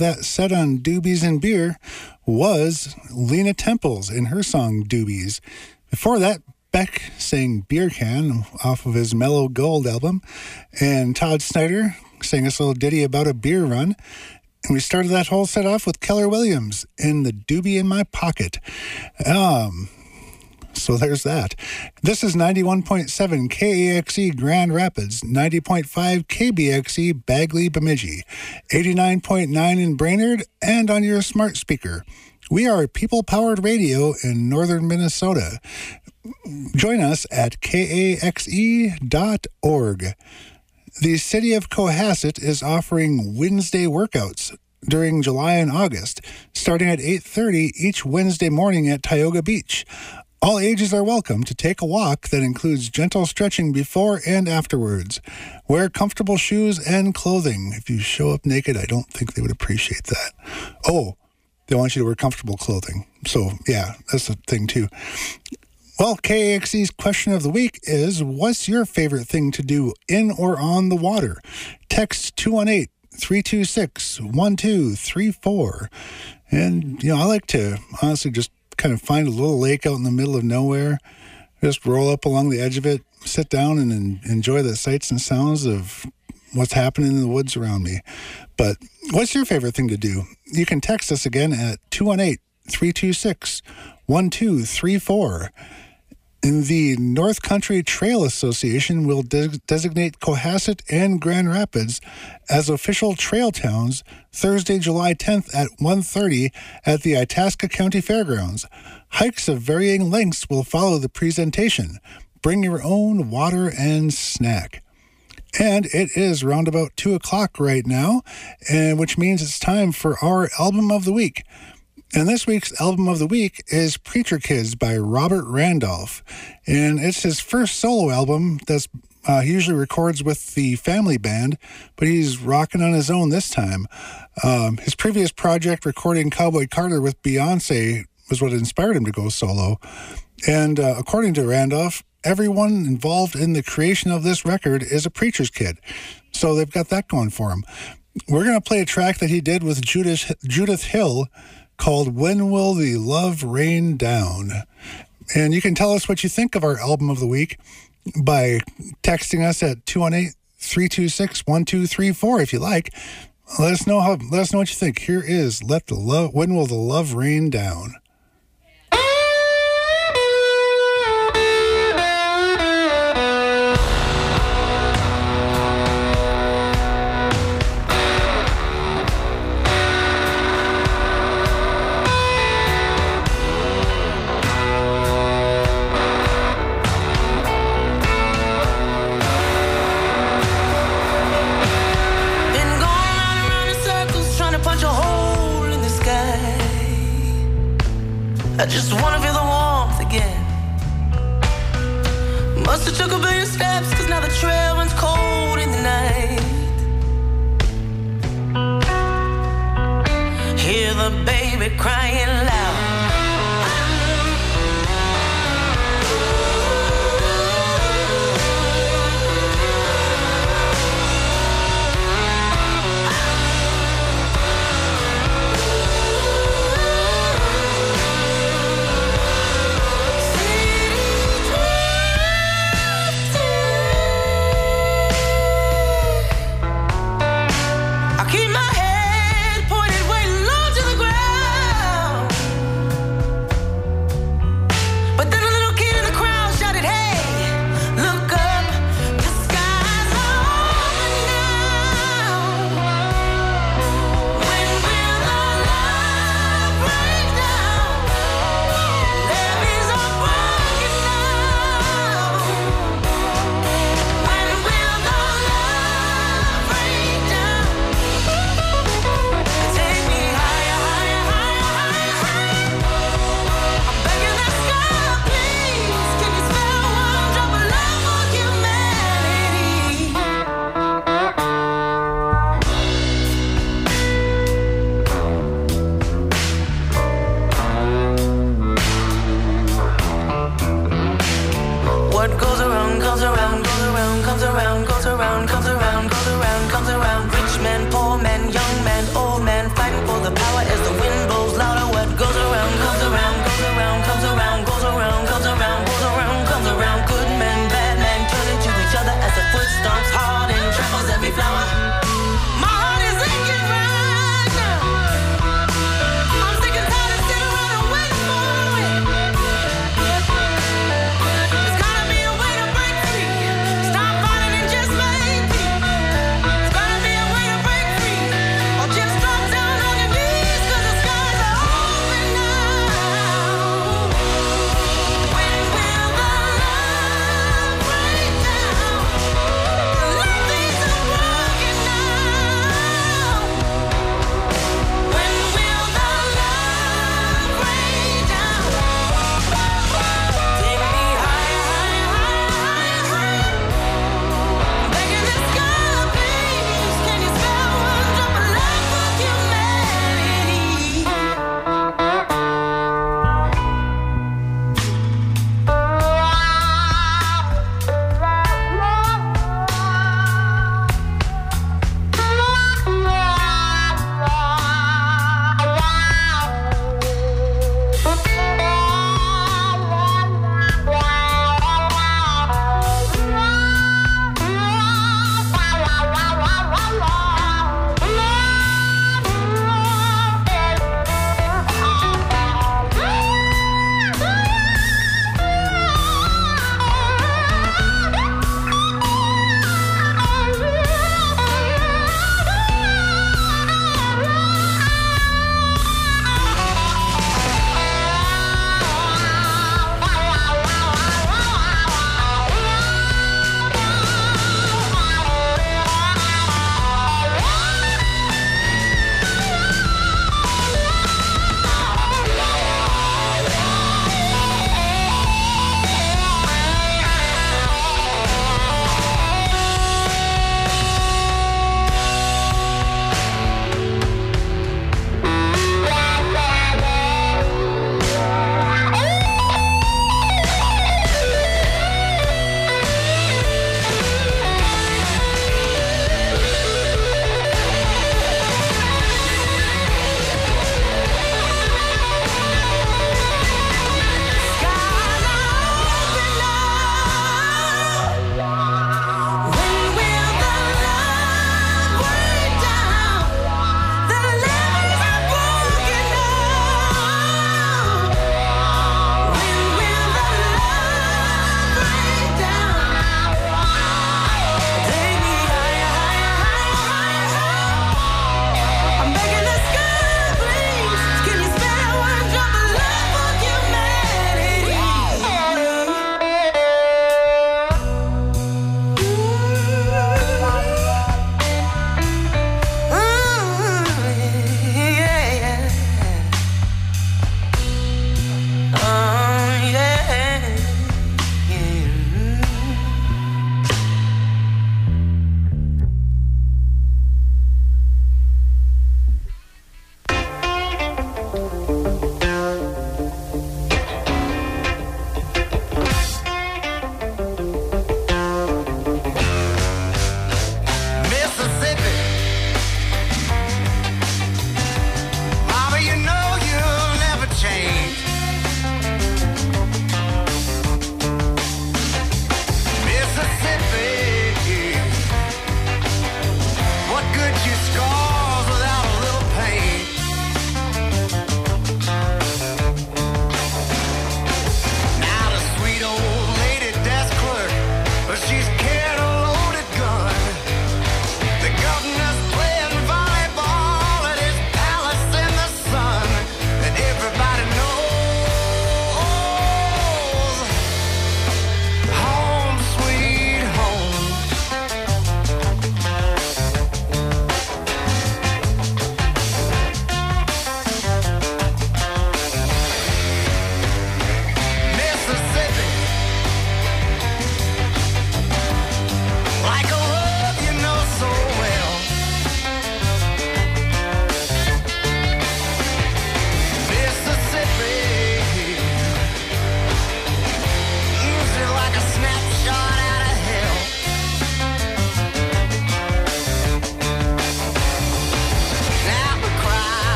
that set on Doobies and Beer was Lena Temples in her song Doobies. Before that, Beck sang Beer Can off of his Mellow Gold album, and Todd Snyder sang us a little ditty about a beer run. And we started that whole set off with Keller Williams in The Doobie in My Pocket. So there's that. This is 91.7 KAXE Grand Rapids, 90.5 KBXE Bagley Bemidji, 89.9 in Brainerd, and on your smart speaker. We are people-powered radio in northern Minnesota. Join us at kaxe.org. The City of Cohasset is offering Wednesday workouts during July and August, starting at 8:30 each Wednesday morning at Tioga Beach. All ages are welcome to take a walk that includes gentle stretching before and afterwards. Wear comfortable shoes and clothing. If you show up naked, I don't think they would appreciate that. Oh, they want you to wear comfortable clothing. So, yeah, that's the thing, too. Well, KAXE's question of the week is, what's your favorite thing to do in or on the water? Text 218-326-1234. And, I like to honestly just kind of find a little lake out in the middle of nowhere, just roll up along the edge of it, sit down and enjoy the sights and sounds of what's happening in the woods around me. But what's your favorite thing to do? You can text us again at 218-326-1234. The North Country Trail Association will designate Cohasset and Grand Rapids as official trail towns Thursday, July 10th at 1:30 at the Itasca County Fairgrounds. Hikes of varying lengths will follow the presentation. Bring your own water and snack. And it is round about 2 o'clock right now, which means it's time for our Album of the Week. And this week's Album of the Week is Preacher Kids by Robert Randolph. And it's his first solo album that's he usually records with the family band, but he's rocking on his own this time. His previous project, recording Cowboy Carter with Beyonce, was what inspired him to go solo. And according to Randolph, everyone involved in the creation of this record is a preacher's kid. So they've got that going for him. We're going to play a track that he did with Judith Hill called When Will the Love Rain Down? And you can tell us what you think of our Album of the Week by texting us at 218-326-1234 if you like. Let us know what you think. Here is When Will the Love Rain Down? I just wanna feel the warmth again. Must have took a billion steps, cause now the trail runs cold in the night. Hear the baby crying loud.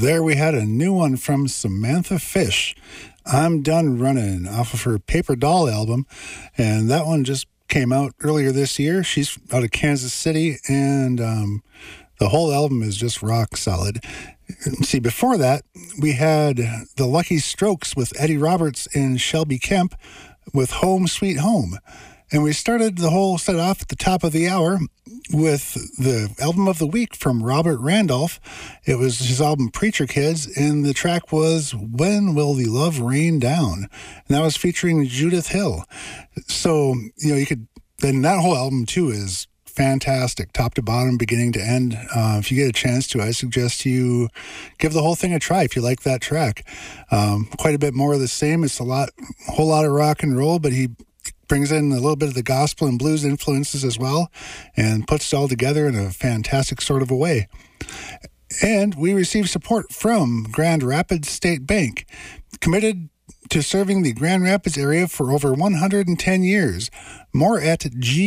There we had a new one from Samantha Fish. I'm Done Running, off of her Paper Doll album. And that one just came out earlier this year. She's out of Kansas City, and the whole album is just rock solid. See, before that, we had the Lucky Strokes with Eddie Roberts and Shelby Kemp with Home Sweet Home. And we started the whole set off at the top of the hour with the album of the week from Robert Randolph. It was his album Preacher Kids, and the track was When Will the Love Rain Down? And that was featuring Judith Hill. So, you could, then that whole album too is fantastic, top to bottom, beginning to end. If you get a chance to, I suggest you give the whole thing a try if you like that track. Quite a bit more of the same. It's a whole lot of rock and roll, but he brings in a little bit of the gospel and blues influences as well, and puts it all together in a fantastic sort of a way. And we received support from Grand Rapids State Bank, committed to serving the Grand Rapids area for over 110 years. More at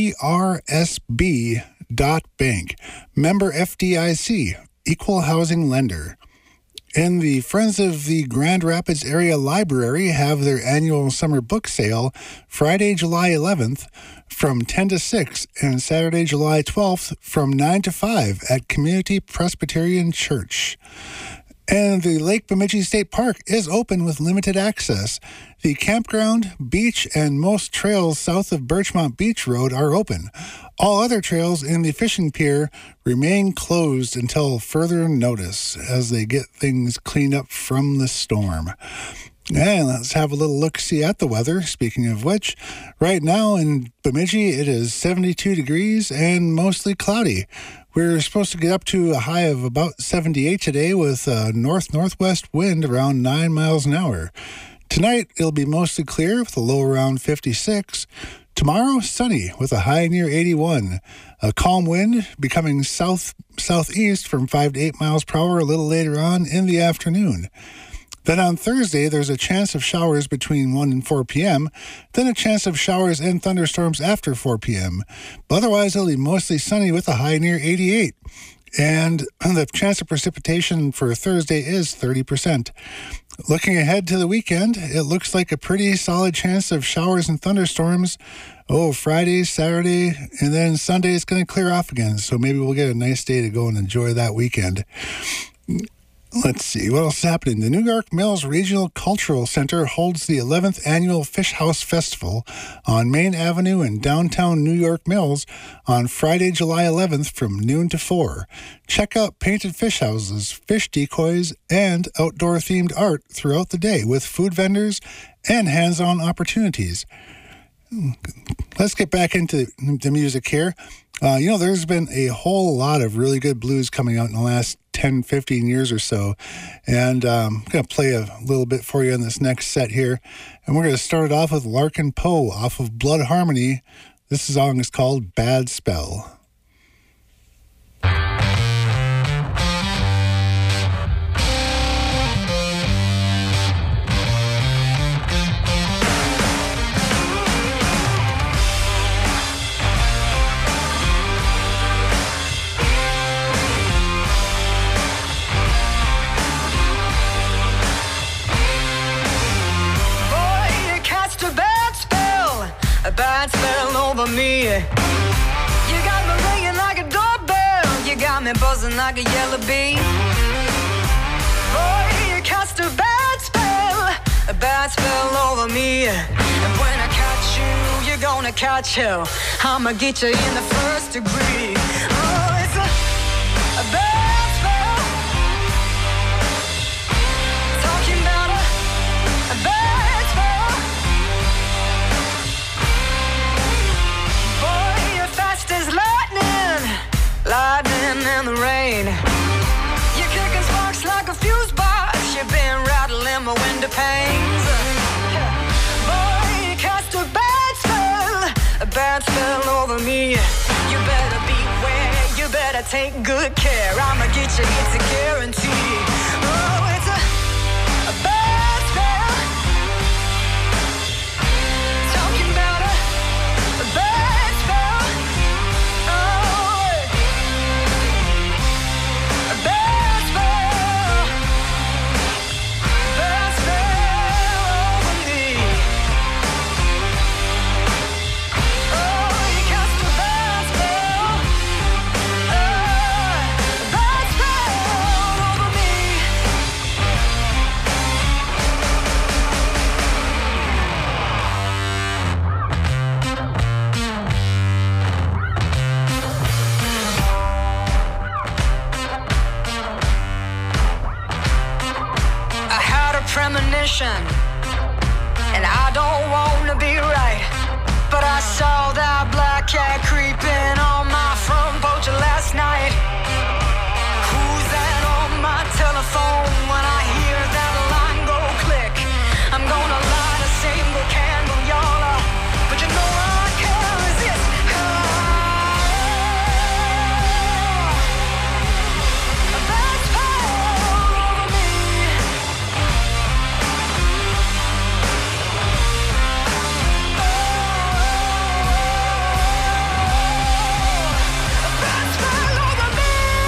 grsb.bank. Member FDIC, equal housing lender. And the Friends of the Grand Rapids Area Library have their annual summer book sale Friday, July 11th from 10 to 6 and Saturday, July 12th from 9 to 5 at Community Presbyterian Church. And the Lake Bemidji State Park is open with limited access. The campground, beach, and most trails south of Birchmont Beach Road are open. All other trails in the fishing pier remain closed until further notice as they get things cleaned up from the storm. And let's have a little look-see at the weather. Speaking of which, right now in Bemidji, it is 72 degrees and mostly cloudy. We're supposed to get up to a high of about 78 today with a north-northwest wind around 9 miles an hour. Tonight, it'll be mostly clear with a low around 56. Tomorrow, sunny with a high near 81. A calm wind becoming southeast from 5 to 8 miles per hour a little later on in the afternoon. Then on Thursday, there's a chance of showers between 1 and 4 p.m., then a chance of showers and thunderstorms after 4 p.m. But otherwise, it'll be mostly sunny with a high near 88. And the chance of precipitation for Thursday is 30%. Looking ahead to the weekend, it looks like a pretty solid chance of showers and thunderstorms. Friday, Saturday, and then Sunday is going to clear off again. So maybe we'll get a nice day to go and enjoy that weekend. Let's see, what else is happening? The New York Mills Regional Cultural Center holds the 11th Annual Fish House Festival on Main Avenue in downtown New York Mills on Friday, July 11th from noon to 4. Check out painted fish houses, fish decoys, and outdoor-themed art throughout the day with food vendors and hands-on opportunities. Let's get back into the music here. There's been a whole lot of really good blues coming out in the last 10, 15 years or so. And I'm going to play a little bit for you in this next set here. And we're going to start it off with Larkin Poe off of Blood Harmony. This song is called Bad Spell. Bad spell over me. You got me ringing like a doorbell. You got me buzzing like a yellow bee. Boy, you cast a bad spell over me. And when I catch you, you're gonna catch hell. I'ma get you in the first degree. Oh, it's a bad spell. Talking about a bad spell. Fast as lightning in the rain. You're kicking sparks like a fuse box. You've been rattling my window panes. Boy, you cast a bad spell over me. You better beware, you better take good care. I'ma get you, it's a guarantee. Oh, it's a bad spell. Talking about a bad spell. Oh, a bad spell. cat creeping on my front porch last night. Who's that on my telephone? When I hear that line go click, I'm gonna light a single candle, y'all. But you know I can't resist. That's all over me. That's all over me.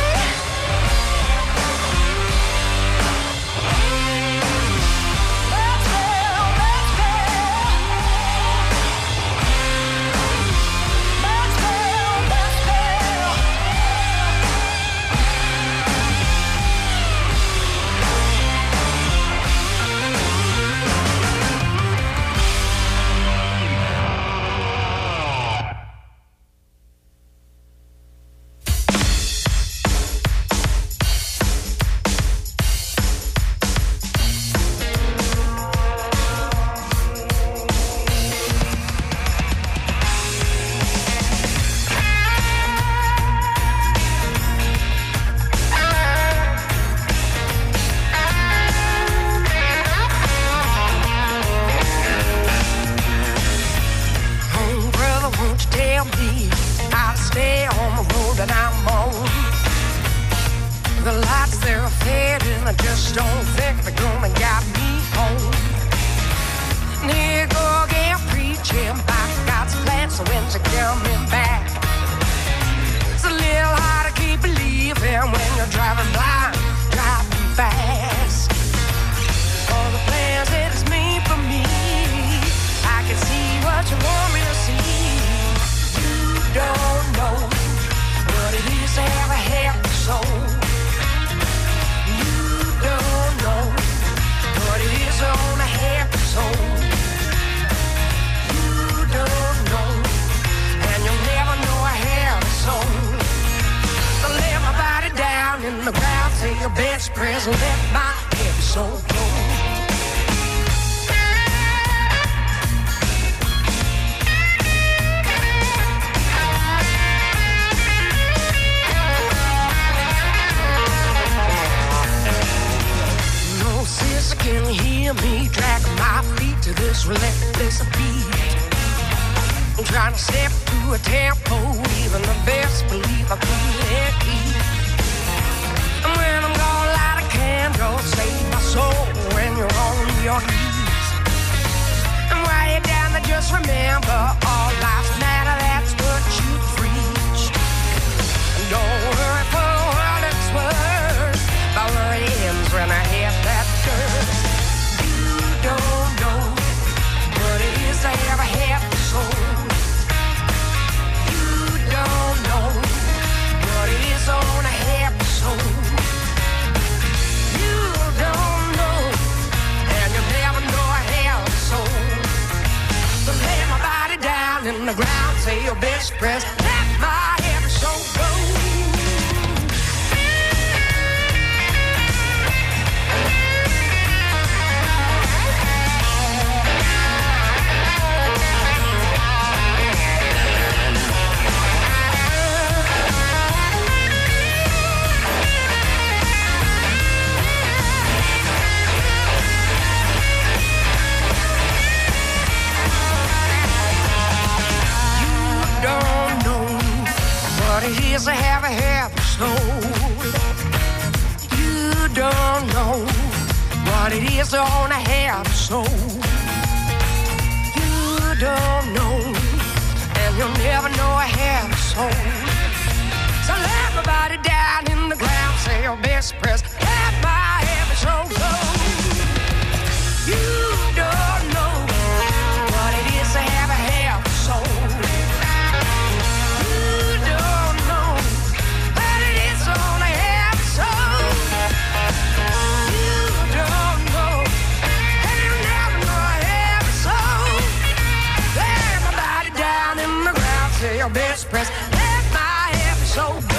Oh, brother, won't you tell me how to stay on the road that I'm on? The lights, they're fading, I just don't think they're gonna get me home. Nigga, again, preaching about God's plan, so when's it coming back? It's a little hard to keep believing when you're driving blind, driving fast. All the plans that is made for me, I can see what you want me to see. You don't know what it is to have a happy soul. You don't know what it is to own a happy soul. You don't know, and you'll never know a happy soul. So lay my body down in the ground, say your best prayers, and let my happy soul go. No sister can hear me dragging my feet to this relentless beat. I'm trying to step to a tempo, even the best believe I couldn't keep. And when I'm gonna light a candle, save my soul when you're on your knees. And while you're down there, just remember all lives matter, that's what you preach. And don't worry for what it's worth, my worry ends when I hit that curve. You don't know what it is to have a happy soul. You don't know what it is to own a happy soul. You don't know, and you'll never know a happy soul. So lay my body down in the ground, say your best prayers, let my happy soul go. Don't know what it is to have a happy soul. You don't know what it is to own a happy soul. You don't know, and you'll never know a happy soul. So let my body down in the ground, say your best prayers, let my happy soul go. You don't know what it is to have a happy soul. Your best press, let my happy soul go.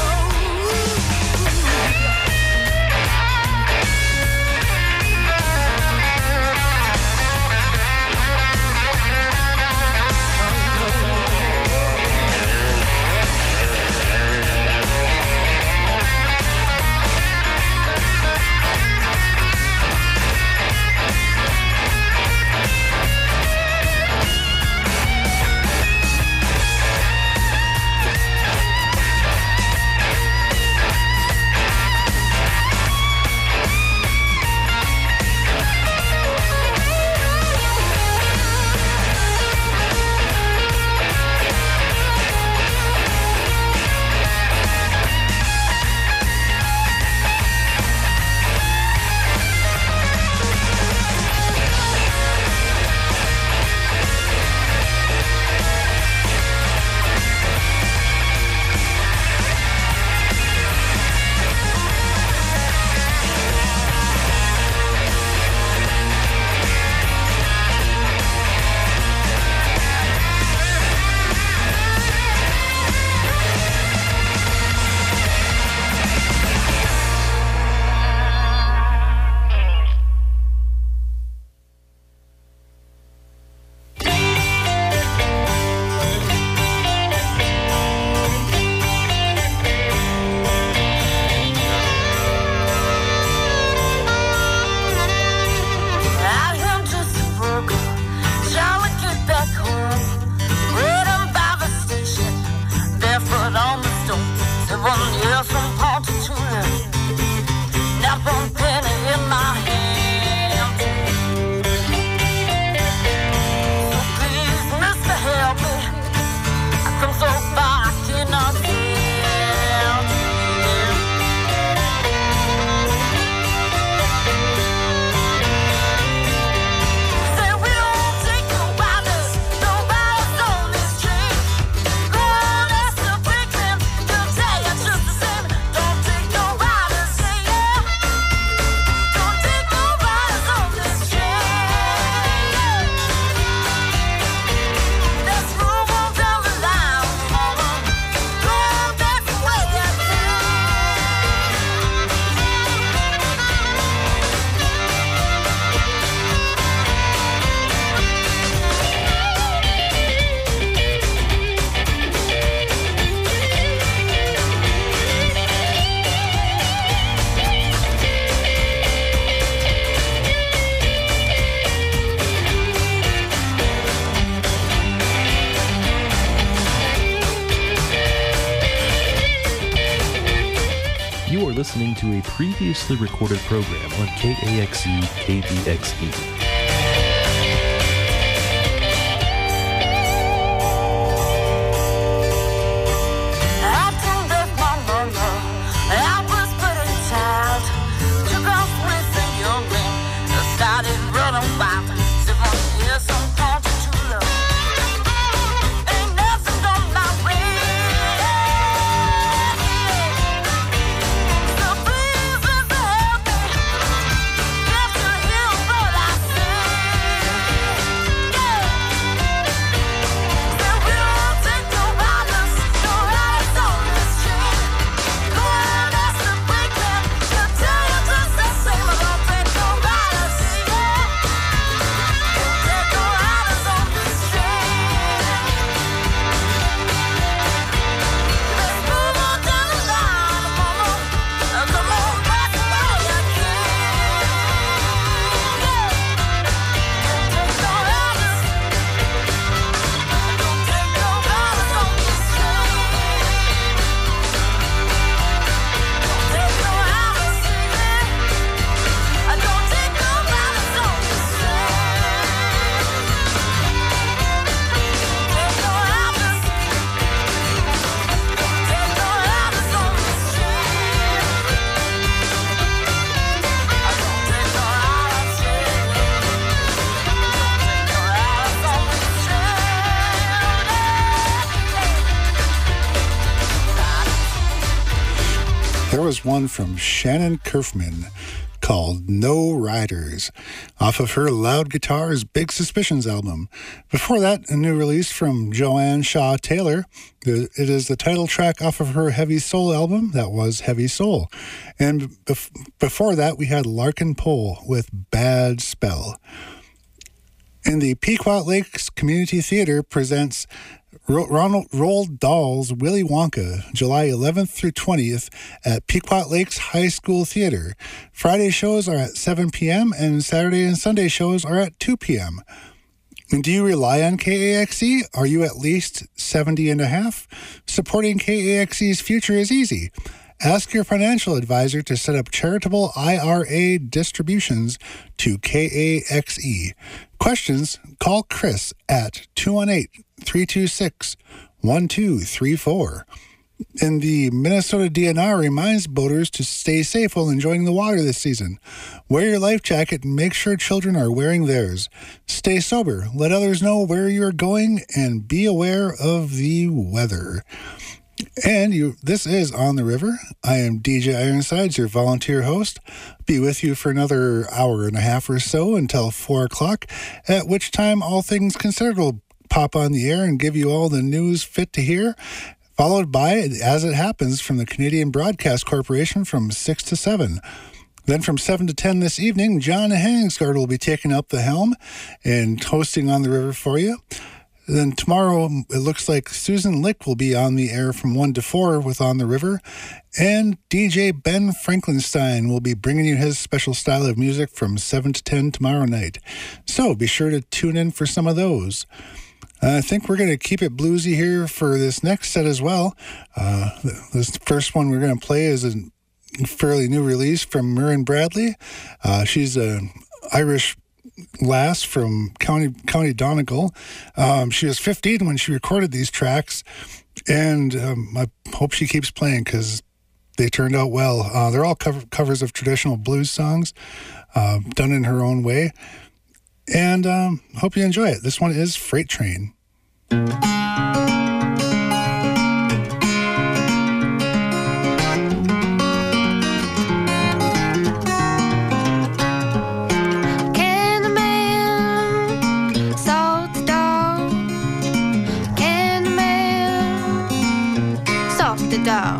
listening to a previously recorded program on KAXE KVXE. Was one from Shannon Kerfman called No Riders off of her Loud Guitars Big Suspicions album. Before that, a new release from Joanne Shaw Taylor. It is the title track off of her Heavy Soul album. That was Heavy Soul. And before that, we had Larkin Poe with Bad Spell. And the Pequot Lakes Community Theater presents Roald Dahl's Willy Wonka, July 11th through 20th at Pequot Lakes High School Theater. Friday shows are at 7 p.m. and Saturday and Sunday shows are at 2 p.m. And do you rely on KAXE? Are you at least 70 and a half? Supporting KAXE's future is easy. Ask your financial advisor to set up charitable IRA distributions to KAXE. Questions? Call Chris at 218-326-1234. And the Minnesota DNR reminds boaters to stay safe while enjoying the water this season. Wear your life jacket and make sure children are wearing theirs. Stay sober, let others know where you're going, and be aware of the weather. And this is On the River. I am DJ Ironsides, your volunteer host. Be with you for another hour and a half or so until 4 o'clock, at which time All Things Considered will pop on the air and give you all the news fit to hear, followed by As It Happens from the Canadian Broadcast Corporation from 6 to 7. Then from 7 to 10 this evening, John Henningsgaard will be taking up the helm and hosting On the River for you. Then tomorrow, it looks like Susan Lick will be on the air from 1 to 4 with On the River. And DJ Ben Franklinstein will be bringing you his special style of music from 7 to 10 tomorrow night. So be sure to tune in for some of those. I think we're going to keep it bluesy here for this next set as well. This first one we're going to play is a fairly new release from Murren Bradley. She's an Irish lass from County Donegal. She was 15 when she recorded these tracks, and I hope she keeps playing because they turned out well. They're all covers of traditional blues songs done in her own way, and hope you enjoy it. This one is Freight Train. Down.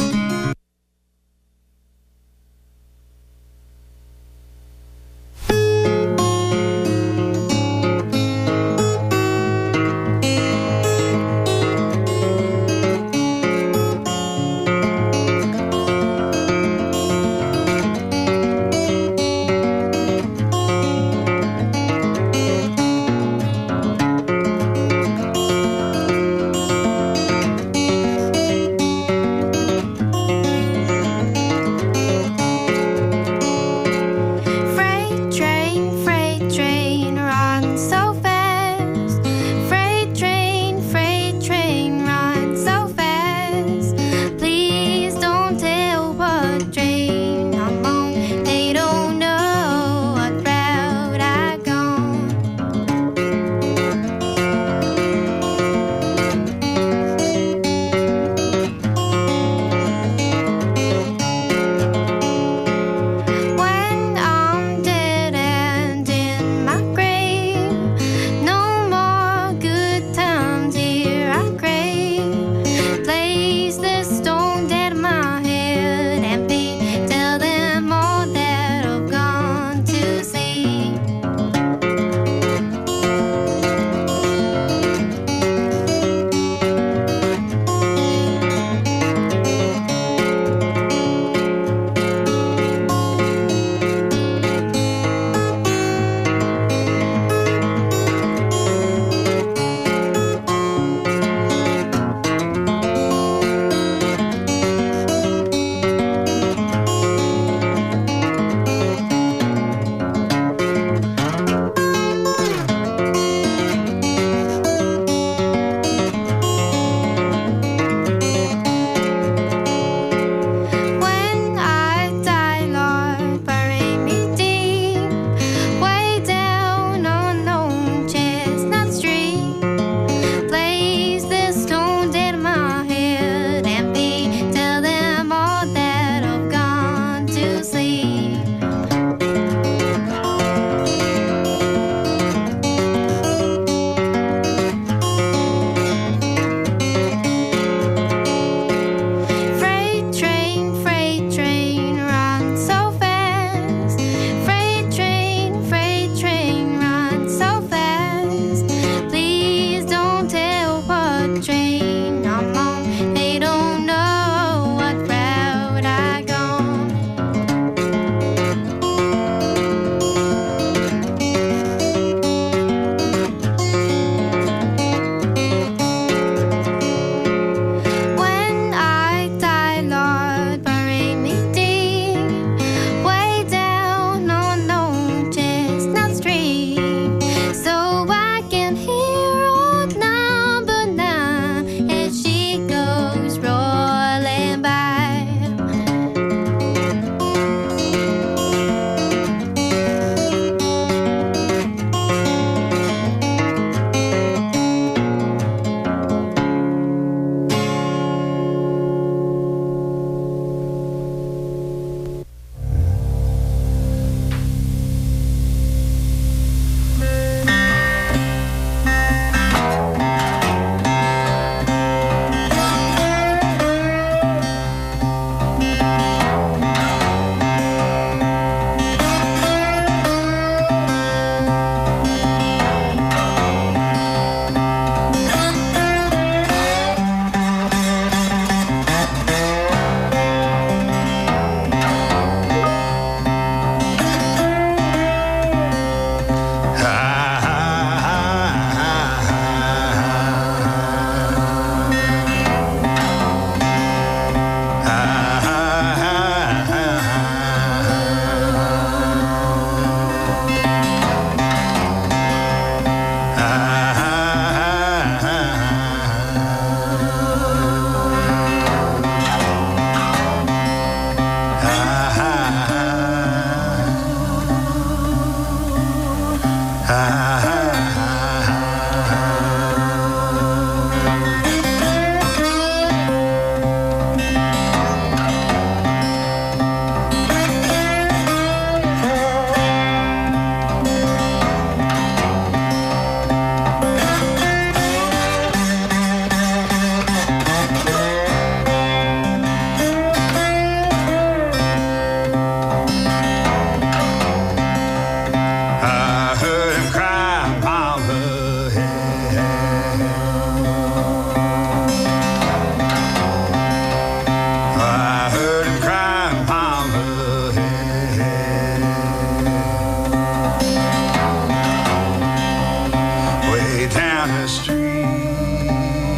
down the street.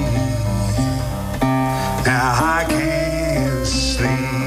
Now I can't sleep.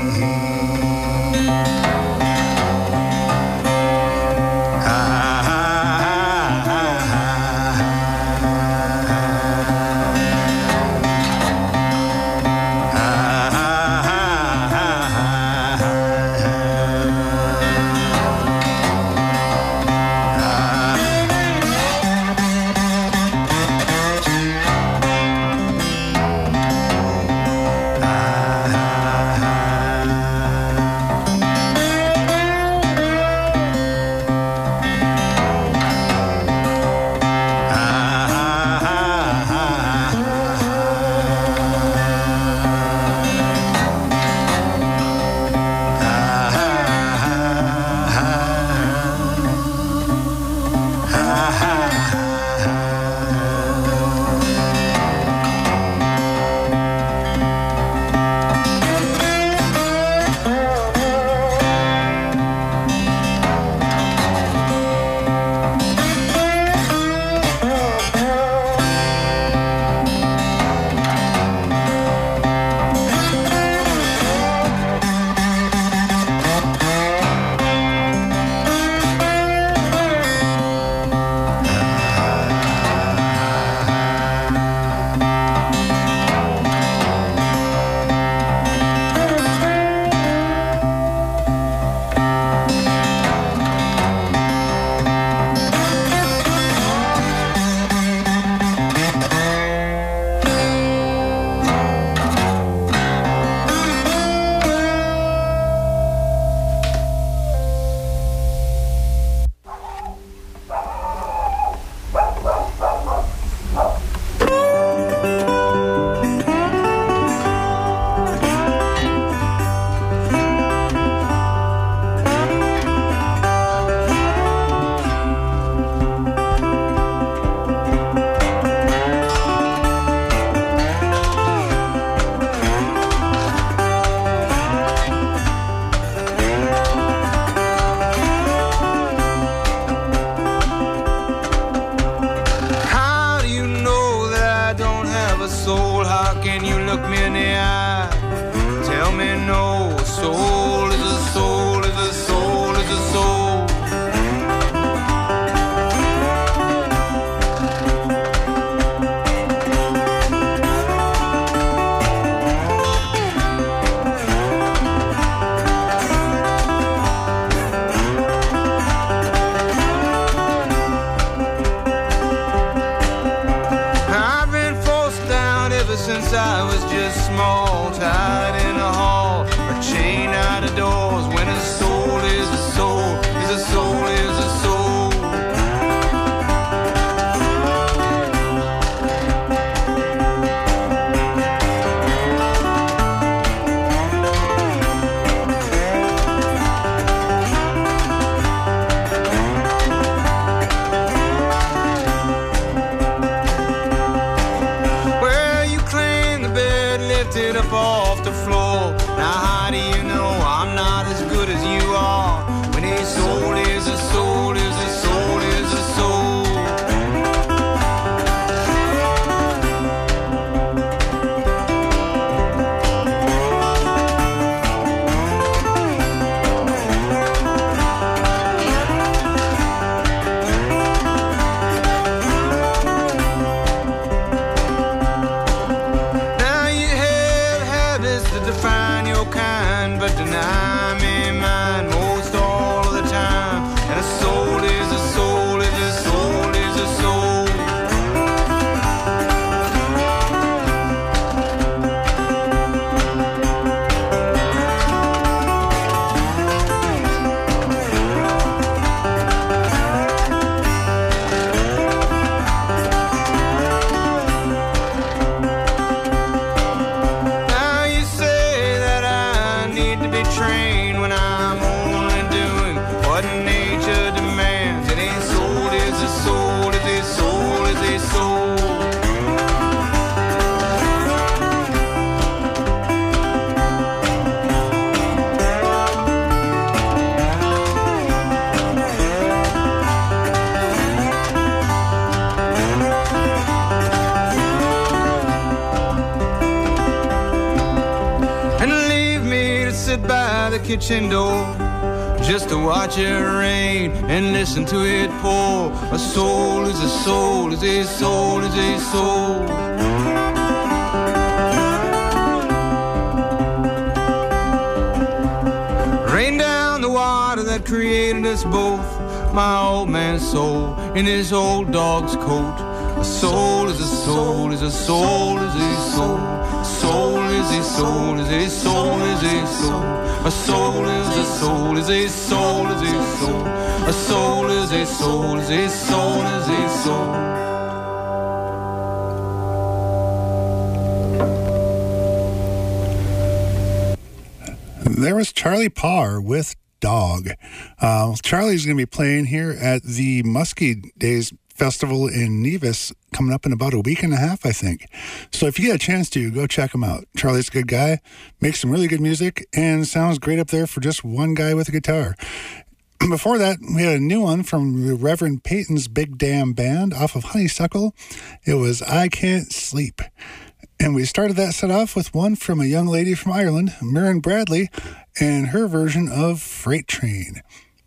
Since I was just small, tied in a hall or chained out of doors. When a soul is a soul, is a soul, is a soul. Up off the floor, kitchen door, just to watch it rain and listen to it pour. A soul is a soul, is a soul, is a soul. Rain down the water that created us both, my old man's soul in his old dog's coat. A soul is a soul, is a soul, is a soul. Soul is a soul, is a soul, is a soul. A soul is a soul, is a soul, is a soul. A soul is a soul, is a soul, is a soul. There was Charlie Parr with Dog. Charlie's going to be playing here at the Muskie Days Festival in Nevis coming up in about a week and a half, I think. So if you get a chance to, go check him out. Charlie's a good guy, makes some really good music, and sounds great up there for just one guy with a guitar. Before that, we had a new one from the Reverend Peyton's Big Damn Band off of Honeysuckle. It was I Can't Sleep. And we started that set off with one from a young lady from Ireland, Mirren Bradley, and her version of Freight Train.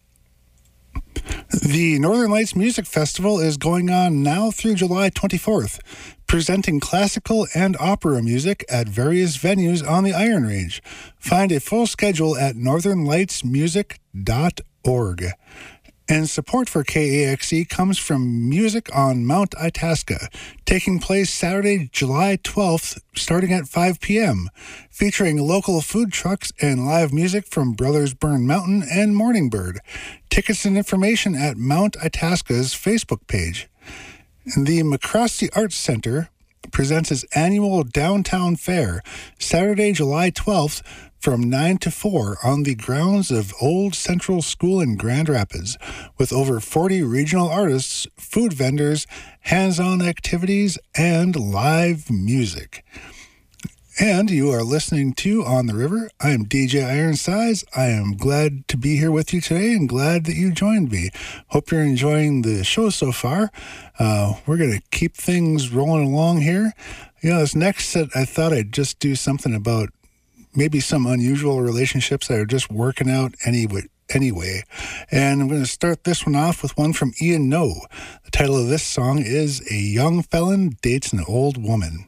The Northern Lights Music Festival is going on now through July 24th, presenting classical and opera music at various venues on the Iron Range. Find a full schedule at northernlightsmusic.org. And support for KAXE comes from Music on Mount Itasca, taking place Saturday, July 12th, starting at 5 p.m., featuring local food trucks and live music from Brothers Burn Mountain and Morning Bird. Tickets and information at Mount Itasca's Facebook page. The McCroskey Arts Center presents its annual Downtown Fair, Saturday, July 12th, from 9 to 4 on the grounds of Old Central School in Grand Rapids, with over 40 regional artists, food vendors, hands-on activities, and live music. And you are listening to On the River. I am DJ Ironsides. I am glad to be here with you today and glad that you joined me. Hope you're enjoying the show so far. We're going to keep things rolling along here. This next set, I thought I'd just do something about maybe some unusual relationships that are just working out anyway. And I'm going to start this one off with one from Ian No. The title of this song is A Young Felon Dates an Old Woman.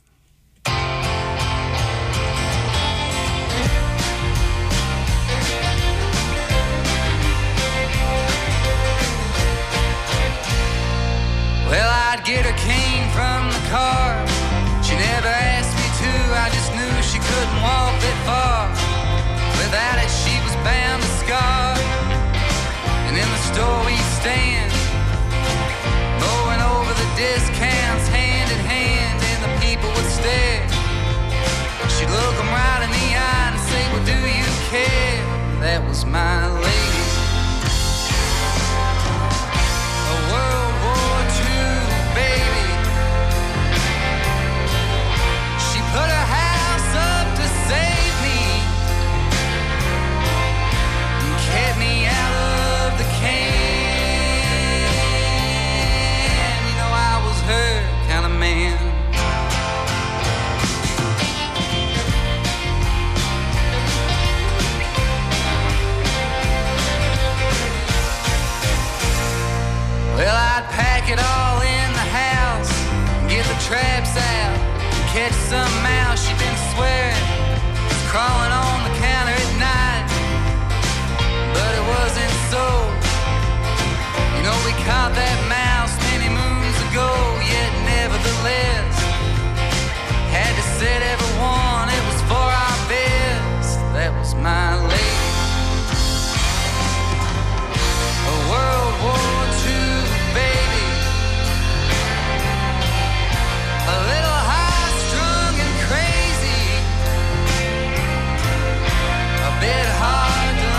Well, I'd get her cane from the car. She never asked me to, I just knew she couldn't walk that far. Without it, she was bound to scar. And in the store we'd stand, mowing over the discounts, hand in hand, and the people would stare. She'd look them right in the eye and say, well, do you care? That was my lady. A World War II baby. She put her house up to save me and kept me out of the can. You know, I was her kind of man. Well, I'd pack it all in the house, get the traps out, catch some mouse she'd been swearing, crawling on the counter at night. But it wasn't so. You know, we caught that mouse many moons ago, yet nevertheless had to set everyone it was for our best. That was my lady. A World War II baby, a little high-strung and crazy, a bit hard to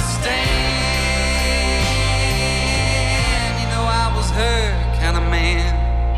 understand. You know, I was her kind of man.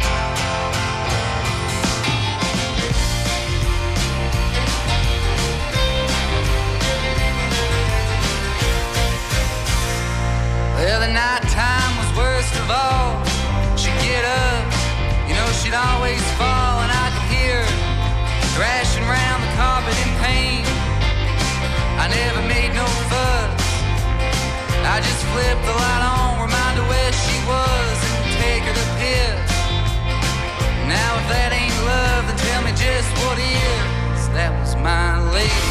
Well, the nighttime was worst of all. She'd get up, you know, she'd always fall, and I could hear her thrashing around the carpet in pain. I never made no fuss. I just flipped the light on, remind her where she was, and take her to piss. Now if that ain't love, then tell me just what is. That was my lady.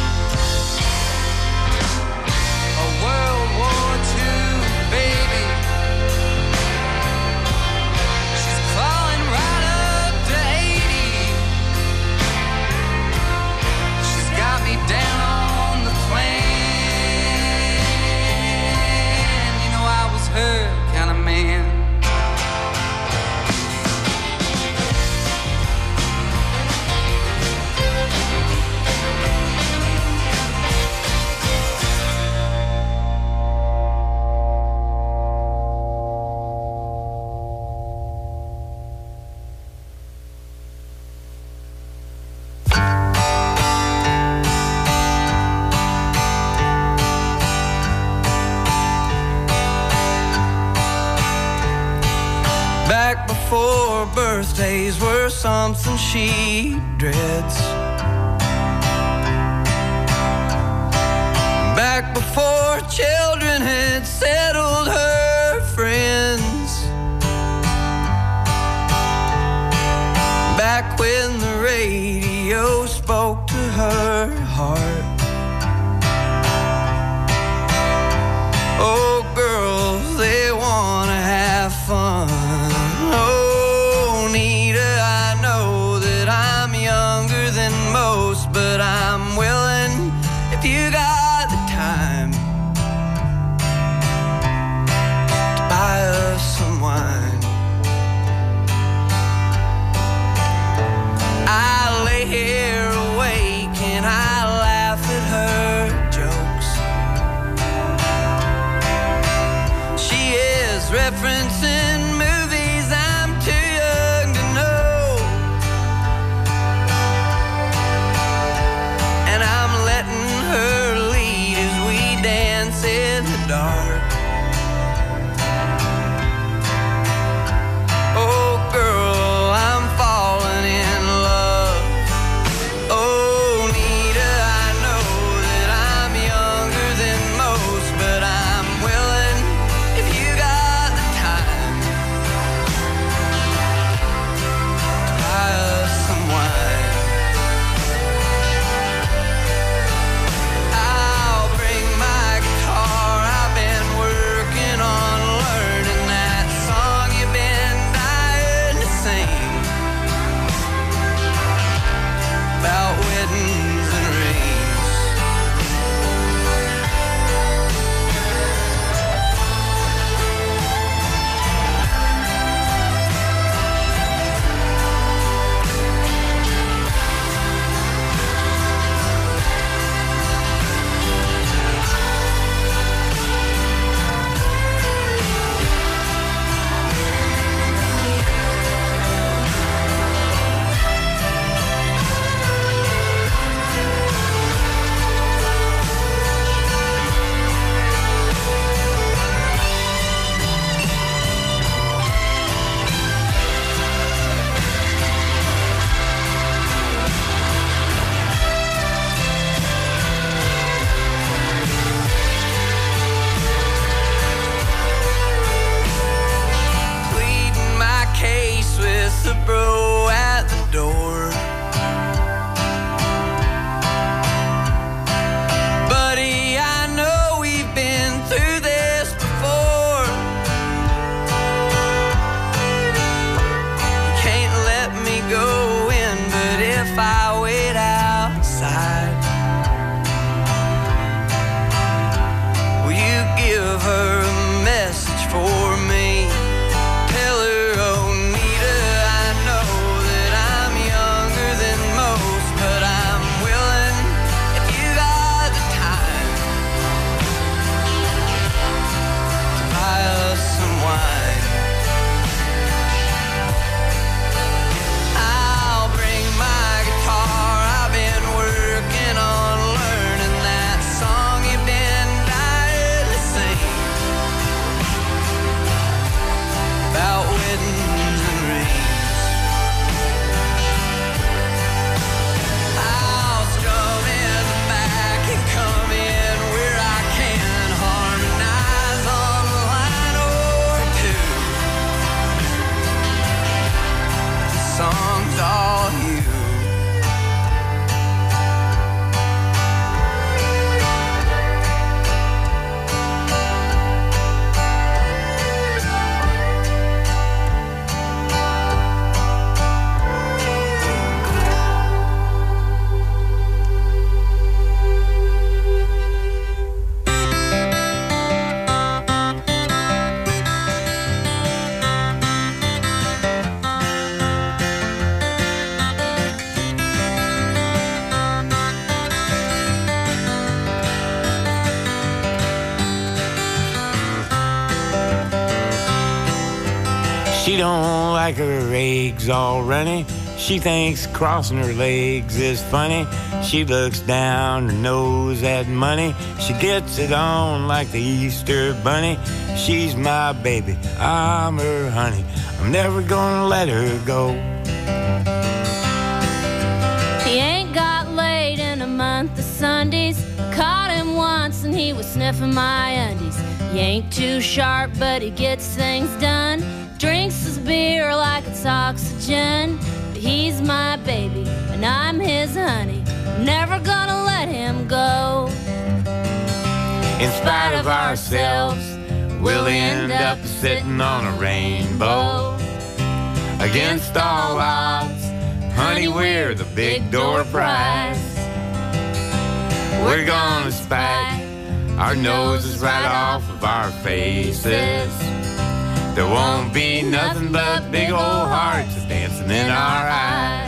A World War II baby. She's crawling right up to 80. She's got me down on the plan. You know I was her kind of man. Back before birthdays were something she dreads. Back before children had settled her friends. Back when the radio spoke to her heart. Oh, girls, they wanna have fun. Oh, Nita, I know that I'm younger than most, but I'm willing if you got the time. song's all you. She don't like her eggs all runny. She thinks crossing her legs is funny. She looks down her nose at money. She gets it on like the Easter bunny. She's my baby, I'm her honey. I'm never gonna let her go. He ain't got laid in a month of Sundays. I caught him once and he was sniffing my undies. He ain't too sharp, but he gets things done. Drinks his beer like it's oxygen. But he's my baby and I'm his honey. I'm never gonna let him go. In spite of ourselves, we'll end up sitting on a rainbow. Against all odds, honey, we're the big door prize. We're gonna spike our noses right off of our faces. There won't be nothing but big old hearts dancing in our eyes.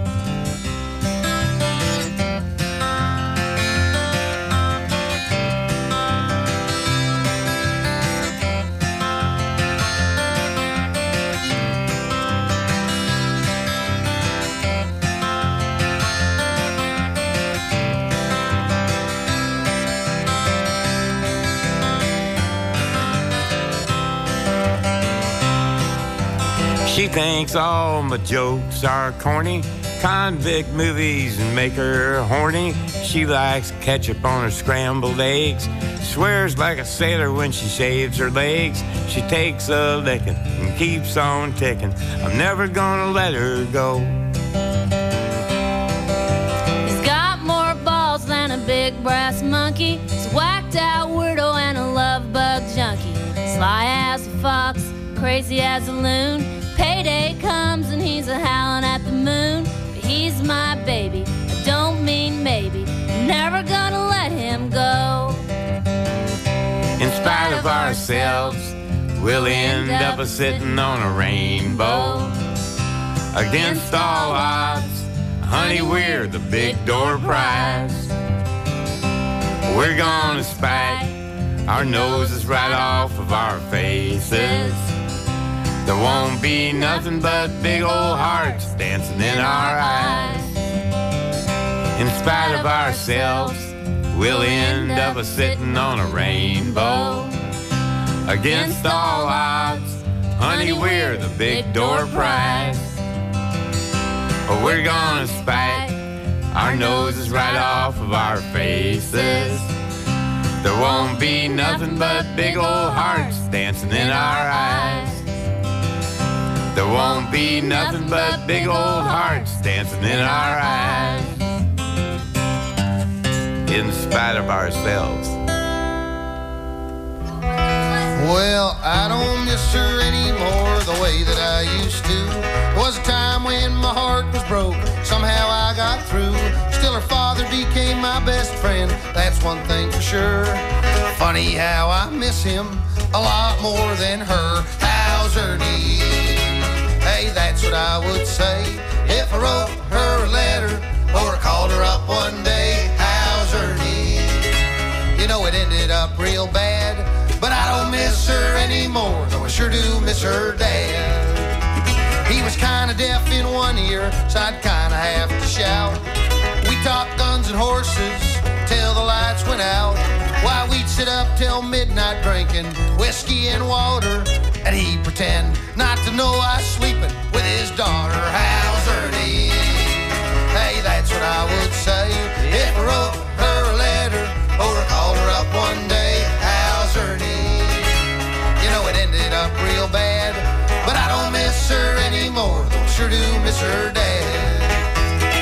She thinks all my jokes are corny. Convict movies and make her horny. She likes ketchup on her scrambled eggs. Swears like a sailor when she shaves her legs. She takes a licking and keeps on ticking. I'm never gonna let her go. He's got more balls than a big brass monkey. He's a whacked out weirdo and a love bug junkie. Sly as a fox, crazy as a loon. Payday comes and he's a howling at the moon. But he's my baby, I don't mean maybe. I'm never gonna let him go. In spite of ourselves, we'll end up sitting on a rainbow. Against all odds, honey, we're the big door prize. We're gonna spike our noses right off of our faces. There won't be nothing but big old hearts dancing in our eyes. In spite of ourselves, we'll end up sitting on a rainbow. Against all odds, honey, we're the big door prize. Oh, we're gonna spike our noses right off of our faces. There won't be nothing but big old hearts dancing in our eyes. There won't be nothing but big old hearts dancing in our eyes. In spite of ourselves. Well, I don't miss her anymore the way that I used to. There was a time when my heart was broke, somehow I got through. Still her father became my best friend, that's one thing for sure. Funny how I miss him a lot more than her. How's Ernie? Hey, that's what I would say if I wrote her a letter or called her up one day. How's Ernie? You know it ended up real bad, but I don't miss her anymore, though I sure do miss her dad. He was kinda deaf in one ear, so I'd kinda have to shout. We talked guns and horses till the lights went out. Why, we'd sit up till midnight drinking whiskey and water, and he'd pretend not to know I was sleeping with his daughter. How's Ernie? Hey, that's what I would say if I wrote her a letter or called her up one day. How's Ernie? You know it ended up real bad, but I don't miss her anymore, though I sure do miss kiss her